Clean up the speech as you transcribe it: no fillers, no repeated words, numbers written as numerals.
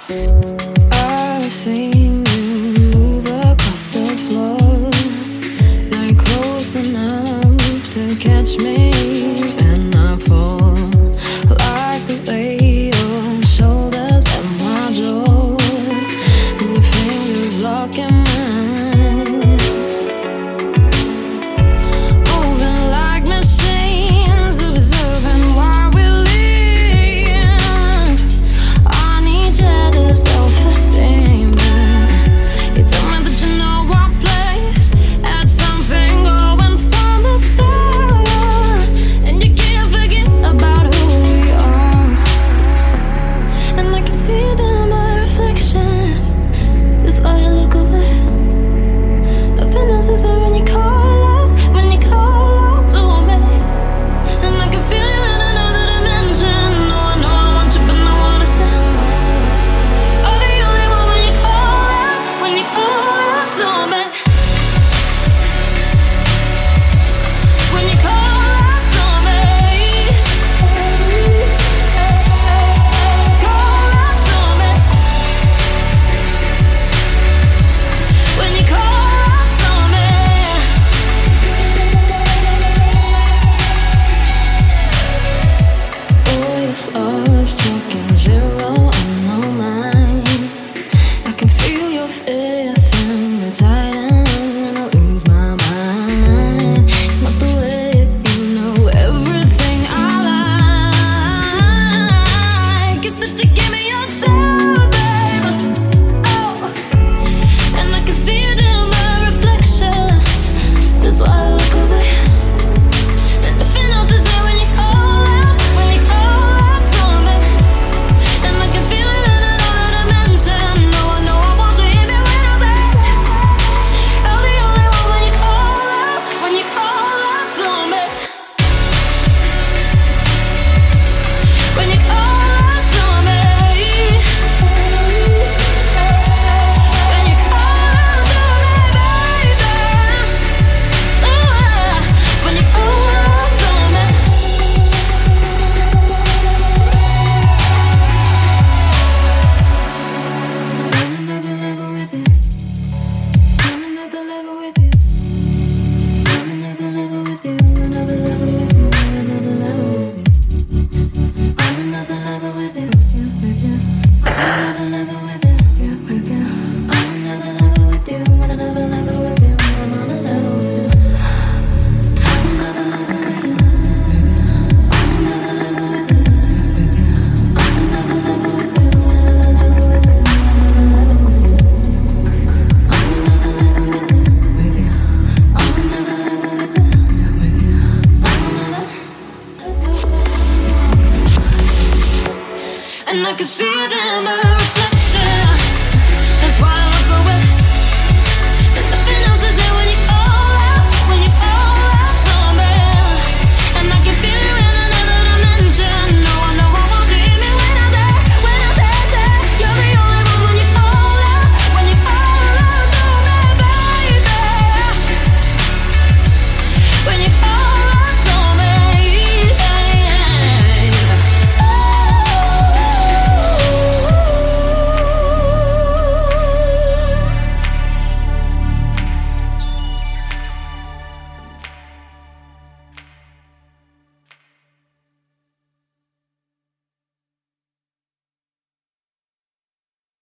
I've seen you move across the floor, like close enough to catch me, and I fall like the way your shoulders at my jaw, and your fingers lock in mine, moving like machines, observing while we live. I need you to self-esteem. You tell me that you know our place, had something going from the start, and you can't forget about who we are. And I can see it in my reflection. That's why I look away. Nothing necessary.